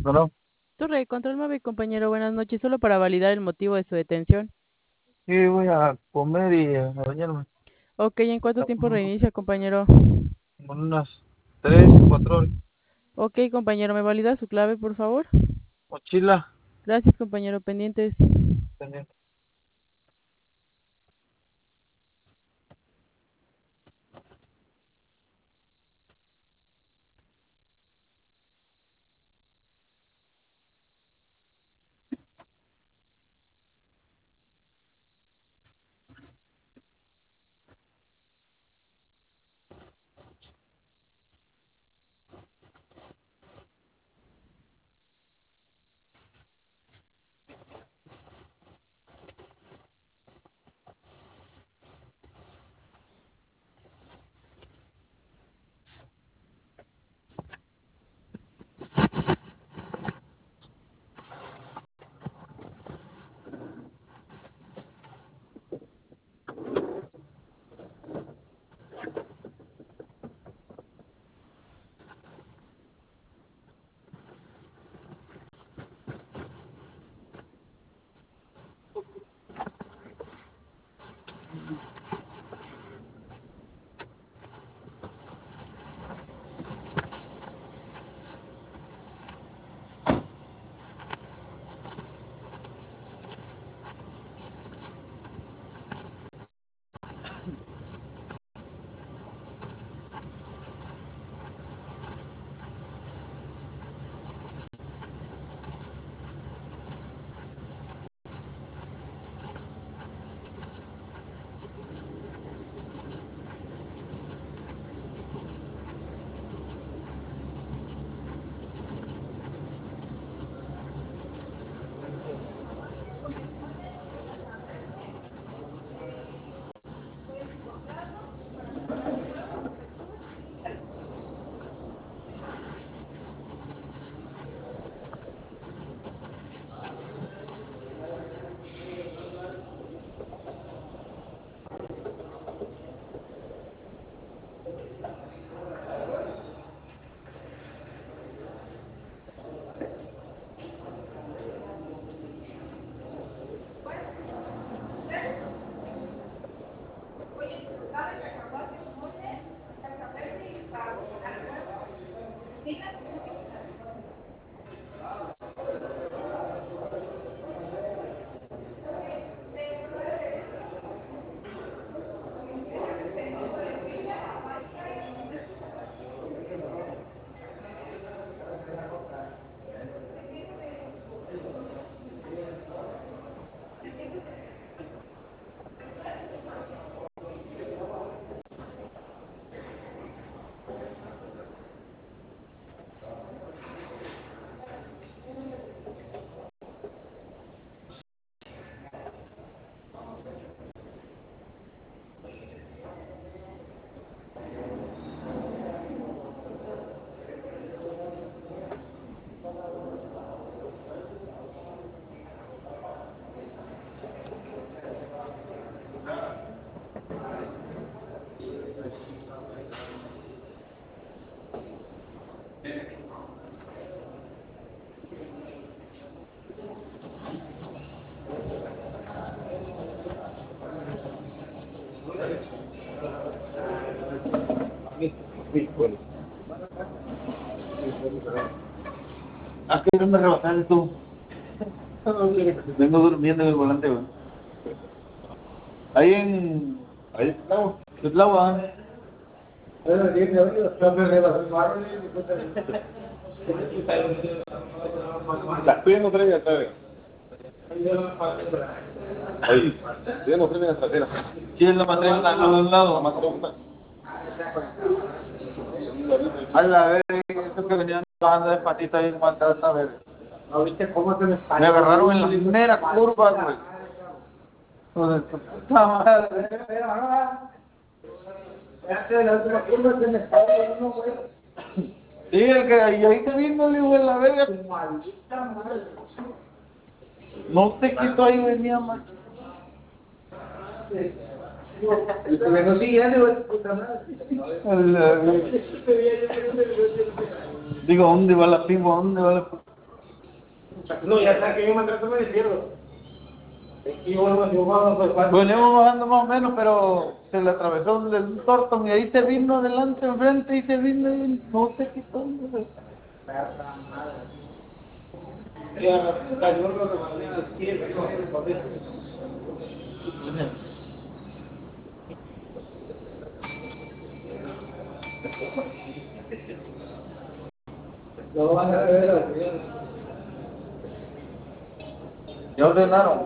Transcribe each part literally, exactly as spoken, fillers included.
No, Torre, control móvil, compañero, buenas noches. Solo para validar el motivo de su detención. sí, voy a comer y a bañarme. Ok, ¿en cuánto tiempo Como reinicia, compañero? unas tres, cuatro horas. Ok, compañero, ¿me valida su clave, por favor? Mochila. Gracias, compañero, pendientes. Pendiente. ¿A qué hora me rebasaste tú? Vengo durmiendo en el volante, güey. Ahí en. Ahí estamos. Tutlahua. Las tuyas no traen atrás. Ahí. Tuyas no traen trasera. Sí, es la más traen a los lados. Más traen una. A la vez, estos que venían bajando de patita ahí en Guantánamo, a ver. ¿No viste cómo se me salió? Me agarraron en la primera curva, güey. Joder, tu puta madre. En la última curva se me salió uno, güey. Sí, el que ahí, ahí te vino, le digo, en la verga. Maldita madre. No te quito ahí, venía más. El que vengo siguiendo, güey, puta madre. Digo, ¿dónde va la piba? ¿Dónde va la piba? No, ya está, que yo me trato de izquierdo. Y bueno, yo bajo, pues, fácil. Venimos bajando más o menos, pero se le atravesó el, el Thornton y ahí se vino adelante, enfrente y se vino y no se quitó. Ya, cayó lo que valía la izquierda, no, por eso. Lo van a ver la izquierda. Ya ordenaron.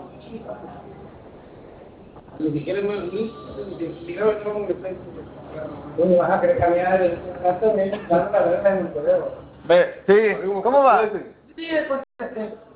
Ni siquiera me ni siquiera yo como que estoy. Oye, vas a querer cambiar el caso de dando la verdad en el correo. Ve, sí, ¿cómo va? Sí,